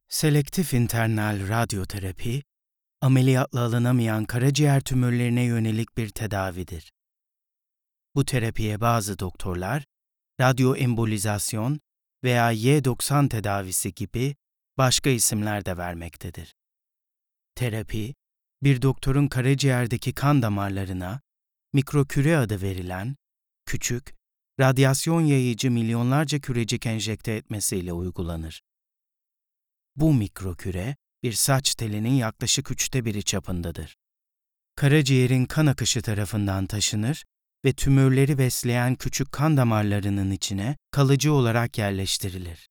Selektif internal radyoterapi, ameliyatla alınamayan karaciğer tümörlerine yönelik bir tedavidir. Bu terapiye bazı doktorlar, radyoembolizasyon veya Y90 tedavisi gibi başka isimler de vermektedir. Terapi, bir doktorun karaciğerdeki kan damarlarına mikroküre adı verilen, küçük, radyasyon yayıcı milyonlarca kürecik enjekte etmesiyle uygulanır. Bu mikroküre, bir saç telinin yaklaşık 1/3 çapındadır. Karaciğerin kan akışı tarafından taşınır ve tümörleri besleyen küçük kan damarlarının içine kalıcı olarak yerleştirilir.